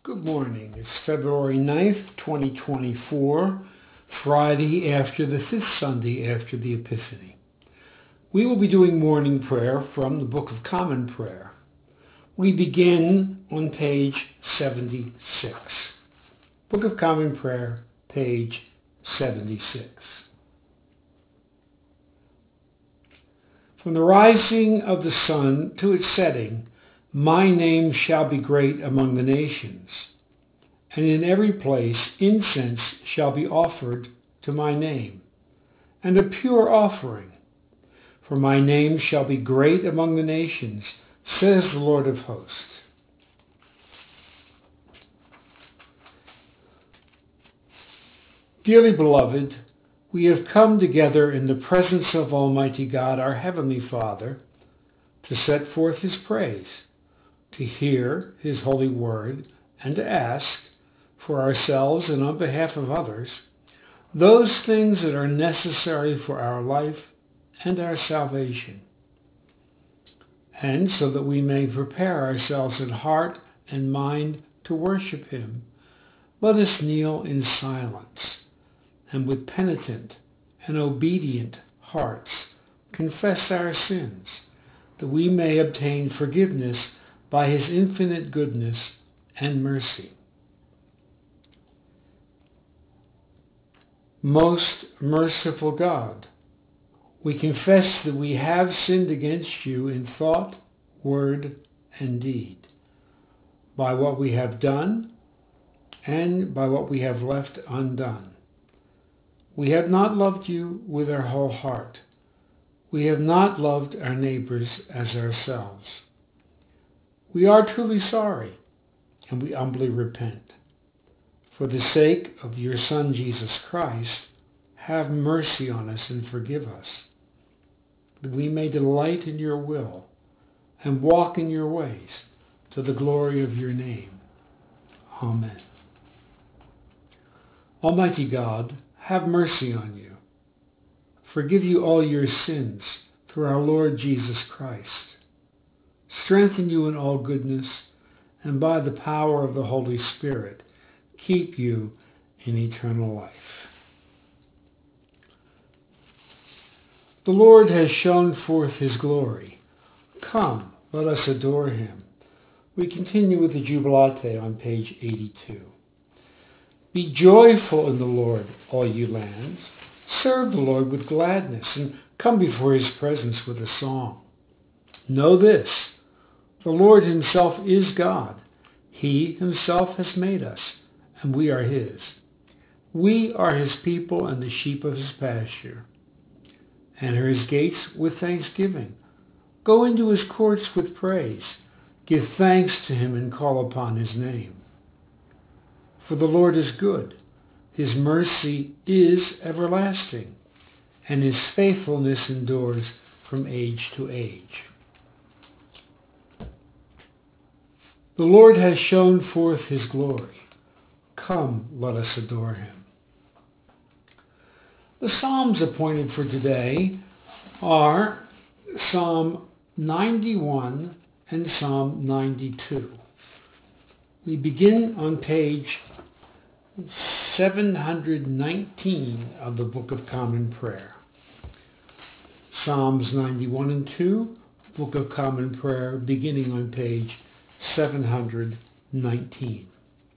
Good morning. It's February 9th, 2024, Friday after the fifth Sunday after the Epiphany. We will be doing morning prayer from the Book of Common Prayer. We begin on page 76. Book of Common Prayer, page 76. From the rising of the sun to its setting, my name shall be great among the nations, and in every place incense shall be offered to my name, and a pure offering. For my name shall be great among the nations, says the Lord of hosts. Dearly beloved, we have come together in the presence of Almighty God, our Heavenly Father, to set forth His praise, to hear His holy word, and to ask, for ourselves and on behalf of others, those things that are necessary for our life and our salvation. And so that we may prepare ourselves in heart and mind to worship Him, let us kneel in silence and with penitent and obedient hearts confess our sins, that we may obtain forgiveness by His infinite goodness and mercy. Most merciful God, we confess that we have sinned against you in thought, word, and deed, by what we have done and by what we have left undone. We have not loved you with our whole heart. We have not loved our neighbors as ourselves. We are truly sorry, and we humbly repent. For the sake of your Son, Jesus Christ, have mercy on us and forgive us, that we may delight in your will and walk in your ways to the glory of your name. Amen. Almighty God, have mercy on you. Forgive you all your sins through our Lord Jesus Christ. Strengthen you in all goodness, and by the power of the Holy Spirit, keep you in eternal life. The Lord has shown forth his glory. Come, let us adore him. We continue with the Jubilate on page 82. Be joyful in the Lord, all you lands. Serve the Lord with gladness, and come before his presence with a song. Know this, the Lord himself is God. He himself has made us, and we are his. We are his people and the sheep of his pasture. Enter his gates with thanksgiving. Go into his courts with praise. Give thanks to him and call upon his name. For the Lord is good. His mercy is everlasting, and his faithfulness endures from age to age. The Lord has shown forth his glory. Come, let us adore him. The Psalms appointed for today are Psalm 91 and Psalm 92. We begin on page 719 of the Book of Common Prayer. Psalms 91 and 2, Book of Common Prayer, beginning on page 719.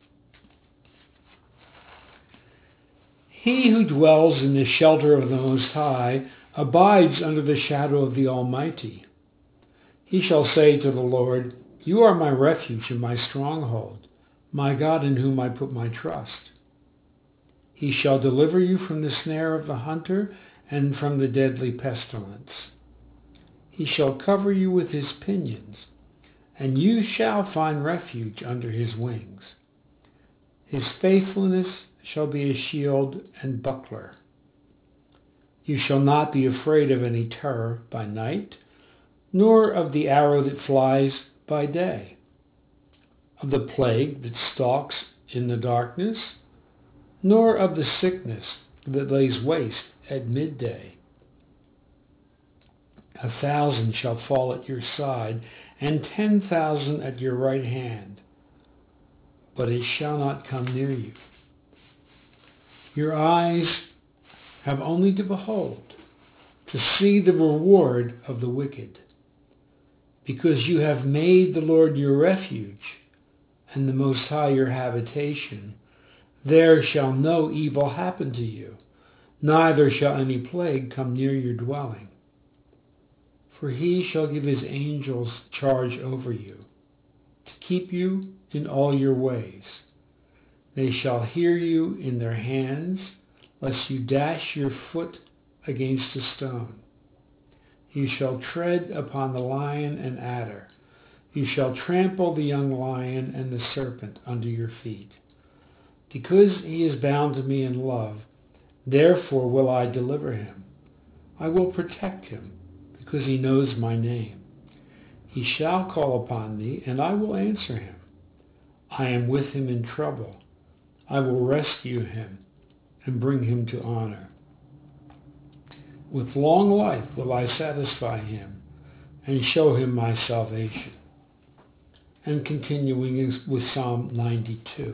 He who dwells in the shelter of the Most High abides under the shadow of the Almighty. He shall say to the Lord, you are my refuge and my stronghold, my God in whom I put my trust. He shall deliver you from the snare of the hunter and from the deadly pestilence. He shall cover you with his pinions, and you shall find refuge under his wings. His faithfulness shall be a shield and buckler. You shall not be afraid of any terror by night, nor of the arrow that flies by day, of the plague that stalks in the darkness, nor of the sickness that lays waste at midday. 1,000 shall fall at your side, and 10,000 at your right hand, but it shall not come near you. Your eyes have only to behold, to see the reward of the wicked, because you have made the Lord your refuge, and the Most High your habitation. There shall no evil happen to you, neither shall any plague come near your dwelling. For he shall give his angels charge over you, to keep you in all your ways. They shall hear you in their hands, lest you dash your foot against a stone. You shall tread upon the lion and adder. You shall trample the young lion and the serpent under your feet. Because he is bound to me in love, therefore will I deliver him. I will protect him, because he knows my name. He shall call upon me, and I will answer him. I am with him in trouble. I will rescue him and bring him to honor. With long life will I satisfy him and show him my salvation. And continuing with Psalm 92.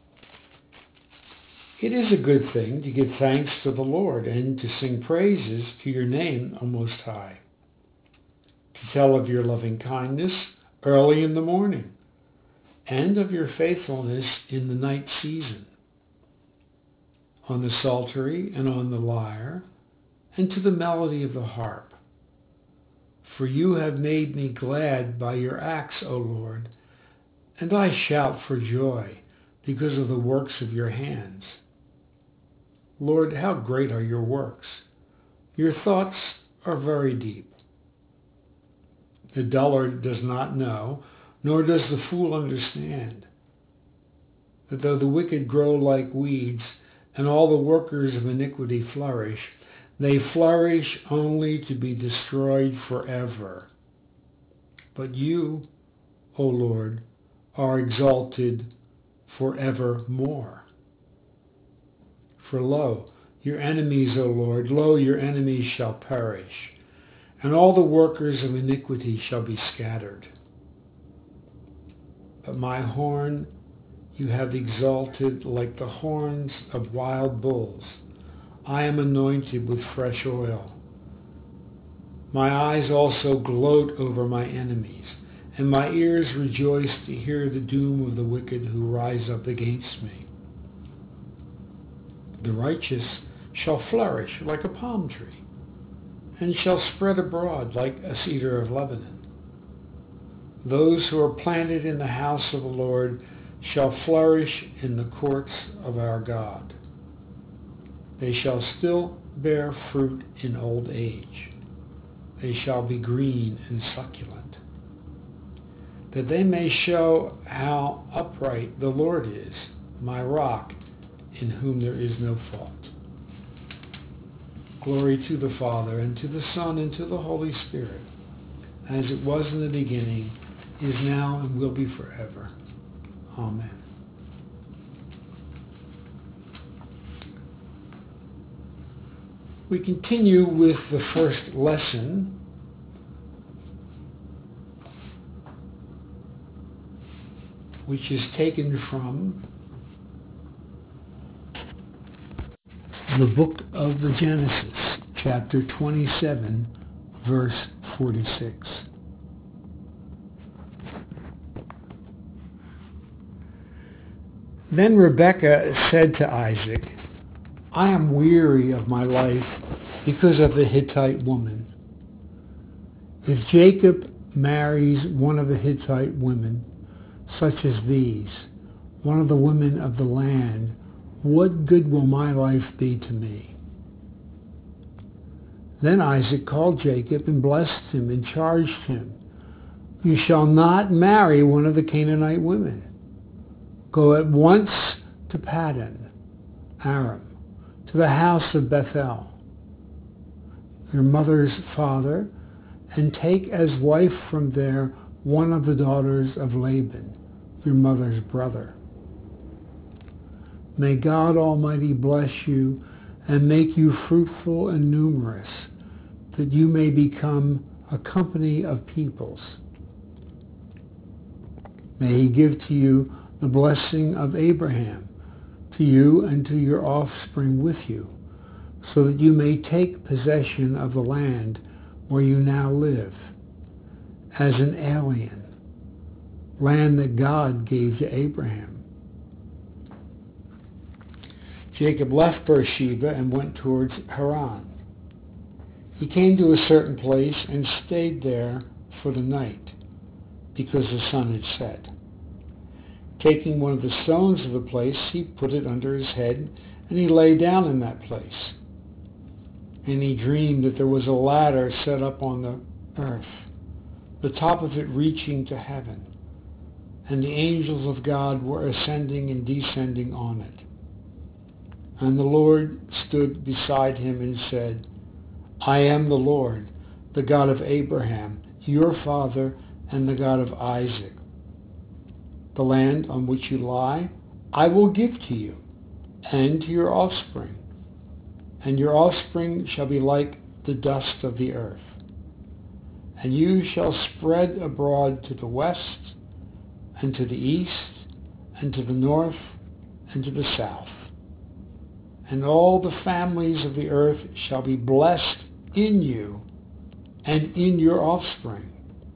It is a good thing to give thanks to the Lord and to sing praises to your name, O Most High, to tell of your loving kindness early in the morning and of your faithfulness in the night season, on the psaltery and on the lyre, and to the melody of the harp. For you have made me glad by your acts, O Lord, and I shout for joy because of the works of your hands. Lord, how great are your works! Your thoughts are very deep. The dullard does not know, nor does the fool understand, that though the wicked grow like weeds, and all the workers of iniquity flourish, they flourish only to be destroyed forever. But you, O Lord, are exalted forevermore. For lo, your enemies, O Lord, lo, your enemies shall perish, and all the workers of iniquity shall be scattered. But my horn you have exalted like the horns of wild bulls. I am anointed with fresh oil. My eyes also gloat over my enemies, and my ears rejoice to hear the doom of the wicked who rise up against me. The righteous shall flourish like a palm tree, and shall spread abroad like a cedar of Lebanon. Those who are planted in the house of the Lord shall flourish in the courts of our God. They shall still bear fruit in old age. They shall be green and succulent, that they may show how upright the Lord is, my rock, in whom there is no fault. Glory to the Father, and to the Son, and to the Holy Spirit, as it was in the beginning, is now, and will be forever. Amen. We continue with the first lesson, which is taken from the book of the Genesis, chapter 27, verse 46. Then Rebekah said to Isaac, I am weary of my life because of the Hittite woman. If Jacob marries one of the Hittite women, such as these, one of the women of the land, what good will my life be to me? Then Isaac called Jacob and blessed him and charged him, you shall not marry one of the Canaanite women. Go at once to Paddan Aram, to the house of Bethel, your mother's father, and take as wife from there one of the daughters of Laban, your mother's brother. May God Almighty bless you and make you fruitful and numerous, that you may become a company of peoples. May he give to you the blessing of Abraham, to you and to your offspring with you, so that you may take possession of the land where you now live, as an alien, land that God gave to Abraham. Jacob left Beersheba and went towards Haran. He came to a certain place and stayed there for the night, because the sun had set. Taking one of the stones of the place, he put it under his head, and he lay down in that place. And he dreamed that there was a ladder set up on the earth, the top of it reaching to heaven, and the angels of God were ascending and descending on it. And the Lord stood beside him and said, I am the Lord, the God of Abraham, your father, and the God of Isaac. The land on which you lie, I will give to you and to your offspring, and your offspring shall be like the dust of the earth. And you shall spread abroad to the west, and to the east, and to the north, and to the south. And all the families of the earth shall be blessed in you and in your offspring.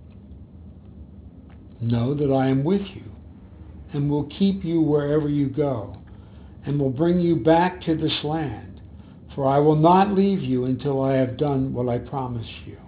Know that I am with you, and will keep you wherever you go, and will bring you back to this land, for I will not leave you until I have done what I promised you.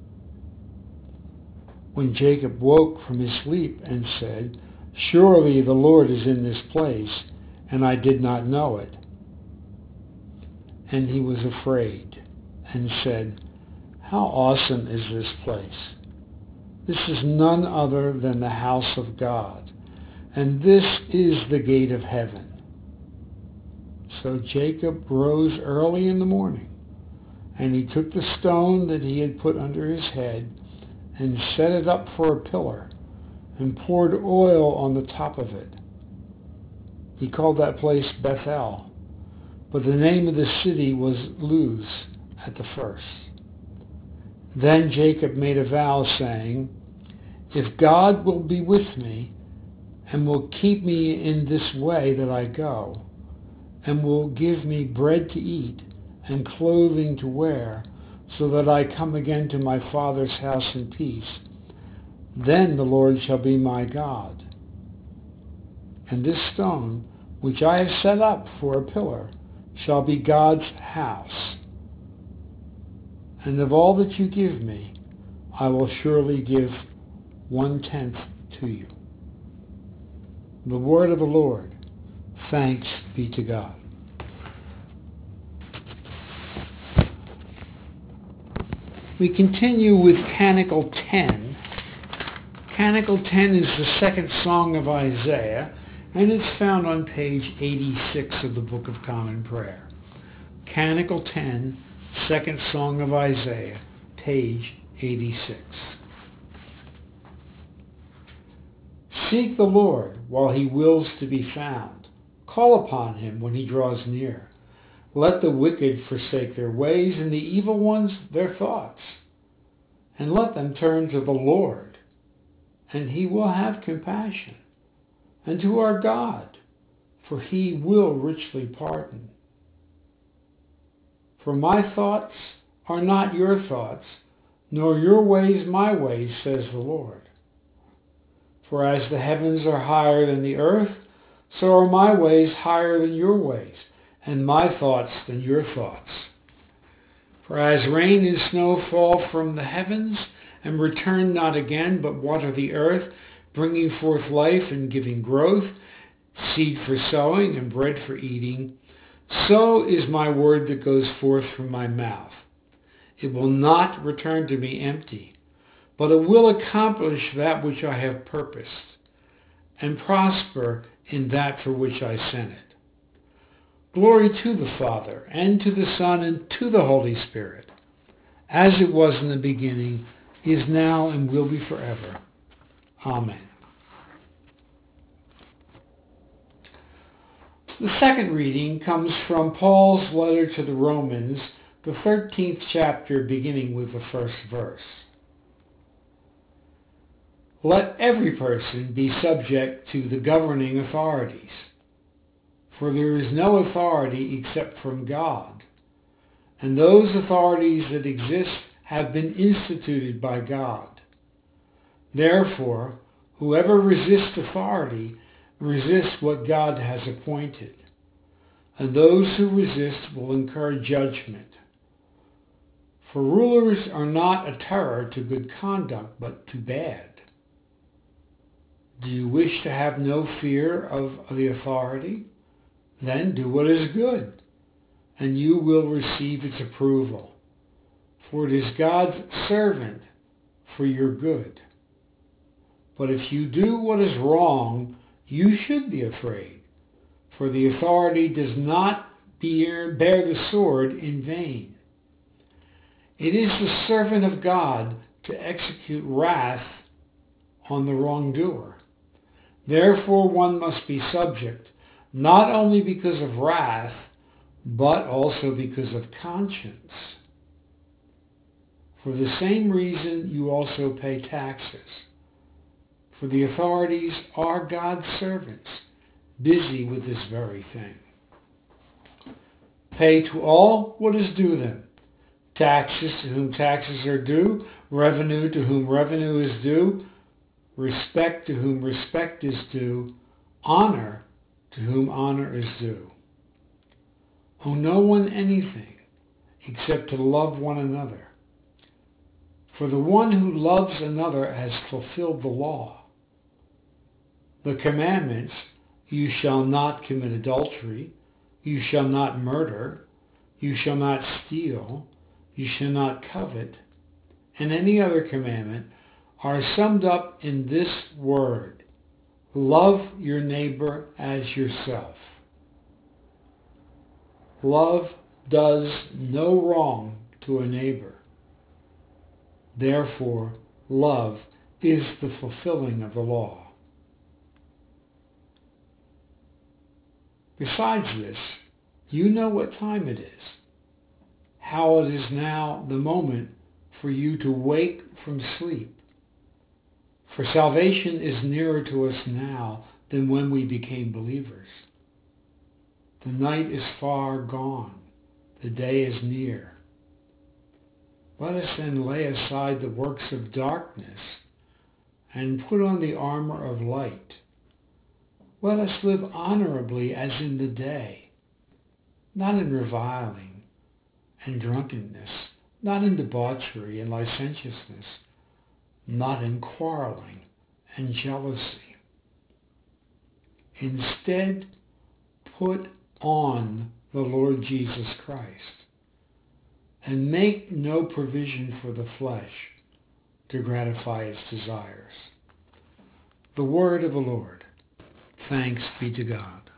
When Jacob woke from his sleep and said, Surely the Lord is in this place, and I did not know it. And he was afraid and said, How awesome is this place! This is none other than the house of God, and this is the gate of heaven. So Jacob rose early in the morning, and he took the stone that he had put under his head and set it up for a pillar and poured oil on the top of it. He called that place Bethel, but the name of the city was Luz at the first. Then Jacob made a vow, saying, If God will be with me, and will keep me in this way that I go, and will give me bread to eat and clothing to wear, so that I come again to my father's house in peace, then the Lord shall be my God. And this stone, which I have set up for a pillar, shall be God's house. And of all that you give me, I will surely give 1/10 to you. The word of the Lord. Thanks be to God. We continue with Canticle 10. Canticle 10 is the second song of Isaiah, and it's found on page 86 of the Book of Common Prayer. Canticle 10, second song of Isaiah, page 86. Seek the Lord while he wills to be found. Call upon him when he draws near. Let the wicked forsake their ways and the evil ones their thoughts. And let them turn to the Lord, and he will have compassion, and to our God, for he will richly pardon. For my thoughts are not your thoughts, nor your ways my ways, says the Lord. For as the heavens are higher than the earth, so are my ways higher than your ways, and my thoughts than your thoughts. For as rain and snow fall from the heavens, and return not again, but water the earth, bringing forth life and giving growth, seed for sowing and bread for eating, so is my word that goes forth from my mouth. It will not return to me empty, but it will accomplish that which I have purposed, and prosper in that for which I sent it. Glory to the Father, and to the Son, and to the Holy Spirit, as it was in the beginning, is now, and will be forever. Amen. The second reading comes from Paul's letter to the Romans, the 13th chapter, beginning with the first verse. Let every person be subject to the governing authorities, for there is no authority except from God, and those authorities that exist have been instituted by God. Therefore, whoever resists authority resists what God has appointed, and those who resist will incur judgment. For rulers are not a terror to good conduct, but to bad. Do you wish to have no fear of the authority? Then do what is good, and you will receive its approval. For it is God's servant for your good. But if you do what is wrong, you should be afraid, for the authority does not bear the sword in vain. It is the servant of God to execute wrath on the wrongdoer. Therefore one must be subject, not only because of wrath, but also because of conscience. For the same reason you also pay taxes. For the authorities are God's servants, busy with this very thing. Pay to all what is due them. Taxes to whom taxes are due, revenue to whom revenue is due, respect to whom respect is due, honor to whom honor is due. Owe no one anything except to love one another. For the one who loves another has fulfilled the law. The commandments, you shall not commit adultery, you shall not murder, you shall not steal, you shall not covet, and any other commandment are summed up in this word: love your neighbor as yourself. Love does no wrong to a neighbor. Therefore, love is the fulfilling of the law. Besides this, you know what time it is, how it is now the moment for you to wake from sleep. For salvation is nearer to us now than when we became believers. The night is far gone, the day is near. Let us then lay aside the works of darkness and put on the armor of light. Let us live honorably as in the day, not in reviling and drunkenness, not in debauchery and licentiousness, not in quarreling and jealousy. Instead, put on the Lord Jesus Christ, and make no provision for the flesh to gratify its desires. The word of the Lord. Thanks be to God.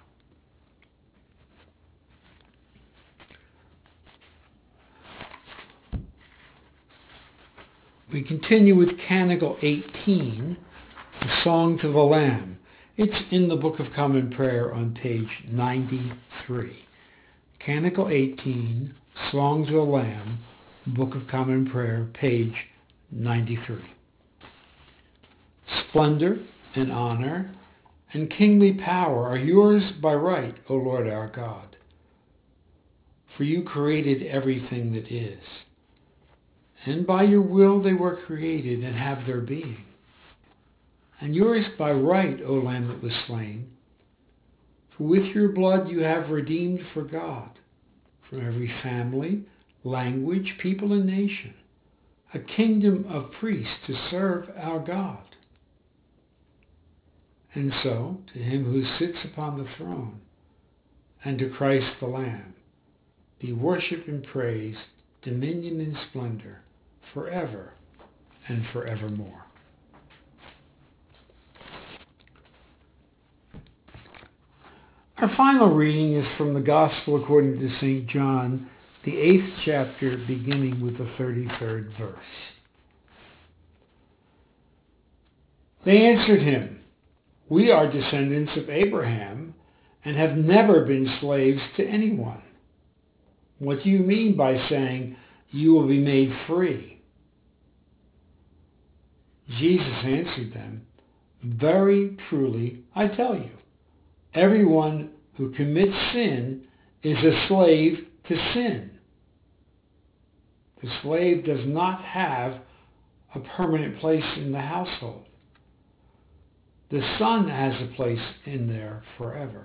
We continue with Canticle 18, the Song to the Lamb. It's in the Book of Common Prayer on page 93. Canticle 18, Song to the Lamb, Book of Common Prayer, page 93. Splendor and honor and kingly power are yours by right, O Lord our God. For you created everything that is, and by your will they were created and have their being. And yours by right, O Lamb that was slain, for with your blood you have redeemed for God, from every family, language, people, and nation, a kingdom of priests to serve our God. And so, to him who sits upon the throne, and to Christ the Lamb, be worship and praise, dominion and splendor, forever and forevermore. Our final reading is from the Gospel according to St. John, the 8th chapter, beginning with the 33rd verse. They answered him, "We are descendants of Abraham and have never been slaves to anyone. What do you mean by saying, 'You will be made free'? Jesus answered them, "Very truly I tell you, everyone who commits sin is a slave to sin." The slave does not have a permanent place in the household. The Son has a place in there forever.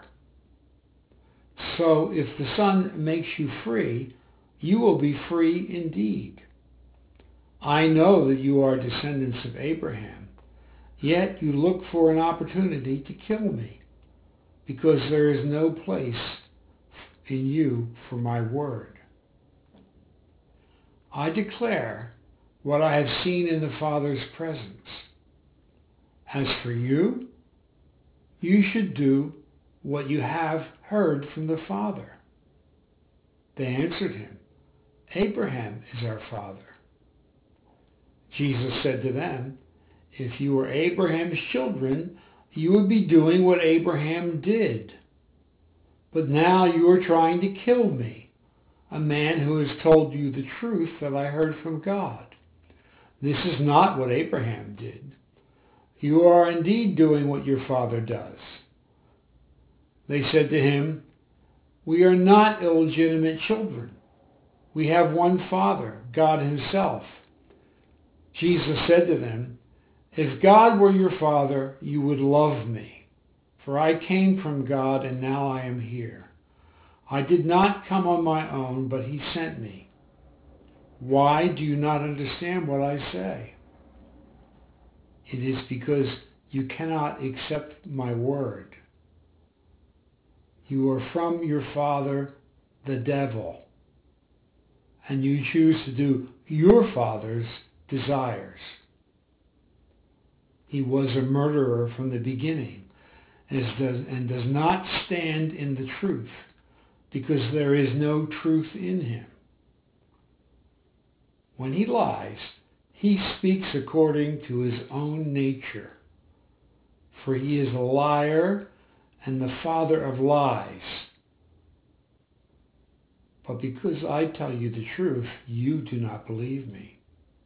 So if the Son makes you free, you will be free indeed. I know that you are descendants of Abraham, yet you look for an opportunity to kill me, because there is no place in you for my word. I declare what I have seen in the Father's presence. As for you, you should do what you have heard from the Father. They answered him, "Abraham is our father." Jesus said to them, "If you were Abraham's children, you would be doing what Abraham did. But now you are trying to kill me, a man who has told you the truth that I heard from God. This is not what Abraham did. You are indeed doing what your father does." They said to him, "We are not illegitimate children. We have one Father, God himself." Jesus said to them, "If God were your Father, you would love me, for I came from God and now I am here. I did not come on my own, but he sent me. Why do you not understand what I say? It is because you cannot accept my word. You are from your father, the devil, and you choose to do your father's desires. He was a murderer from the beginning and does not stand in the truth, because there is no truth in him. When he lies, he speaks according to his own nature, for he is a liar and the father of lies. But because I tell you the truth, you do not believe me.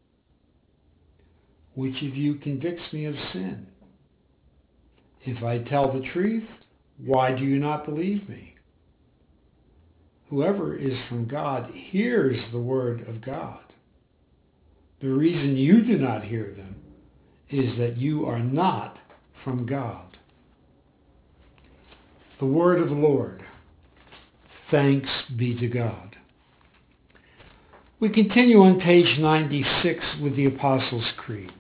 Which of you convicts me of sin? If I tell the truth, why do you not believe me? Whoever is from God hears the word of God. The reason you do not hear them is that you are not from God. The word of the Lord. Thanks be to God. We continue on page 96 with the Apostles' Creed.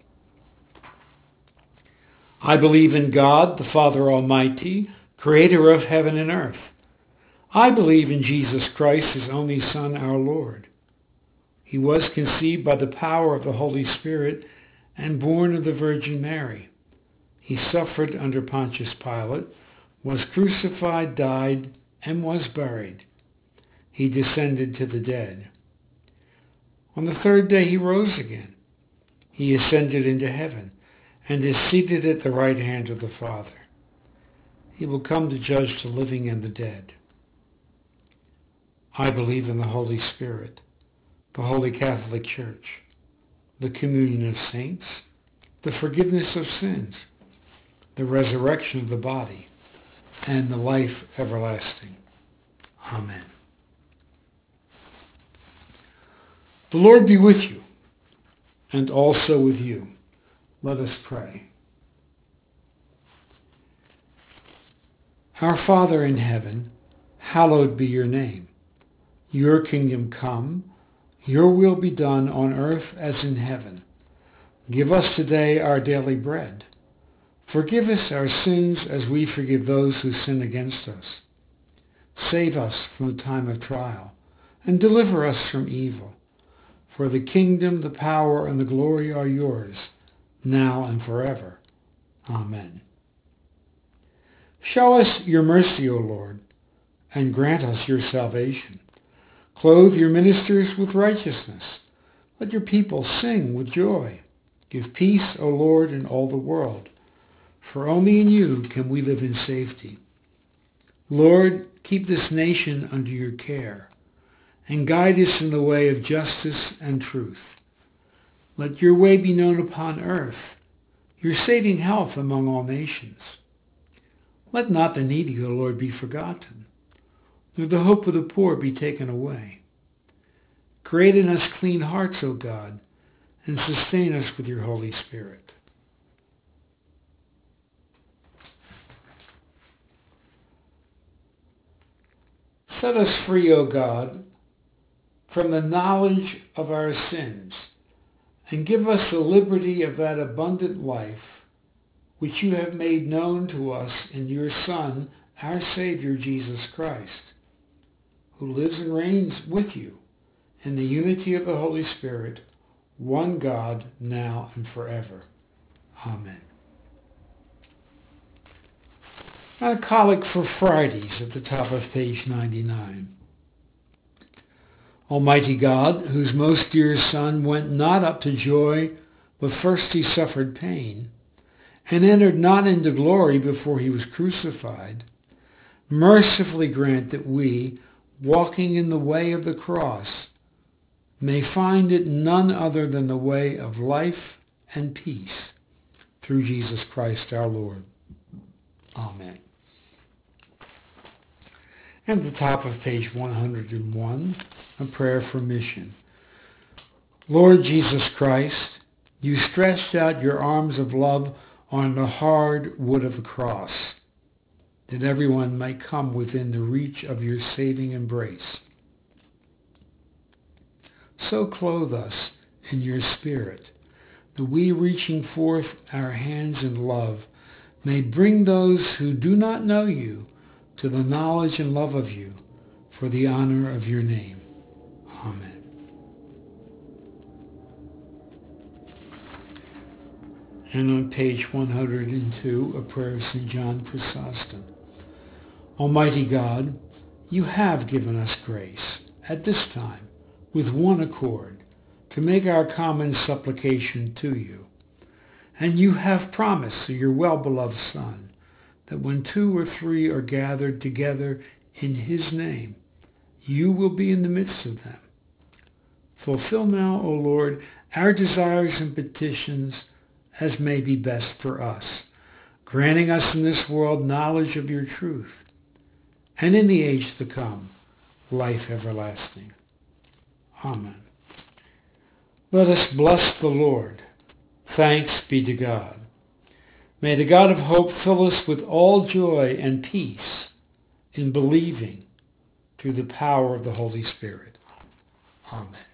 I believe in God, the Father Almighty, creator of heaven and earth. I believe in Jesus Christ, his only Son, our Lord. He was conceived by the power of the Holy Spirit and born of the Virgin Mary. He suffered under Pontius Pilate, was crucified, died, and was buried. He descended to the dead. On the third day he rose again. He ascended into heaven and is seated at the right hand of the Father. He will come to judge the living and the dead. I believe in the Holy Spirit, the Holy Catholic Church, the communion of saints, the forgiveness of sins, the resurrection of the body, and the life everlasting. Amen. The Lord be with you, and also with you. Let us pray. Our Father in heaven, hallowed be your name. Your kingdom come, your will be done on earth as in heaven. Give us today our daily bread. Forgive us our sins as we forgive those who sin against us. Save us from the time of trial, and deliver us from evil. For the kingdom, the power, and the glory are yours, now and forever. Amen. Show us your mercy, O Lord, and grant us your salvation. Clothe your ministers with righteousness. Let your people sing with joy. Give peace, O Lord, in all the world, for only in you can we live in safety. Lord, keep this nation under your care, and guide us in the way of justice and truth. Let your way be known upon earth, your saving health among all nations. Let not the needy, O Lord, be forgotten, nor the hope of the poor be taken away. Create in us clean hearts, O God, and sustain us with your Holy Spirit. Set us free, O God, from the knowledge of our sins, and give us the liberty of that abundant life which you have made known to us in your Son, our Savior, Jesus Christ, who lives and reigns with you in the unity of the Holy Spirit, one God, now and forever. Amen. A collect for Fridays at the top of page 99. Almighty God, whose most dear Son went not up to joy, but first he suffered pain, and entered not into glory before he was crucified, mercifully grant that we, walking in the way of the cross, may find it none other than the way of life and peace, through Jesus Christ our Lord. Amen. And at the top of page 101, a prayer for mission. Lord Jesus Christ, you stretched out your arms of love on the hard wood of the cross, that everyone might come within the reach of your saving embrace. So clothe us in your Spirit, that we, reaching forth our hands in love, may bring those who do not know you to the knowledge and love of you, for the honor of your name. Amen. And on page 102, a prayer of St. John Chrysostom. Almighty God, you have given us grace at this time with one accord to make our common supplication to you. And you have promised to your well-beloved Son that when 2 or 3 are gathered together in his name, you will be in the midst of them. Fulfill now, O Lord, our desires and petitions as may be best for us, granting us in this world knowledge of your truth, and in the age to come, life everlasting. Amen. Let us bless the Lord. Thanks be to God. May the God of hope fill us with all joy and peace in believing through the power of the Holy Spirit. Amen.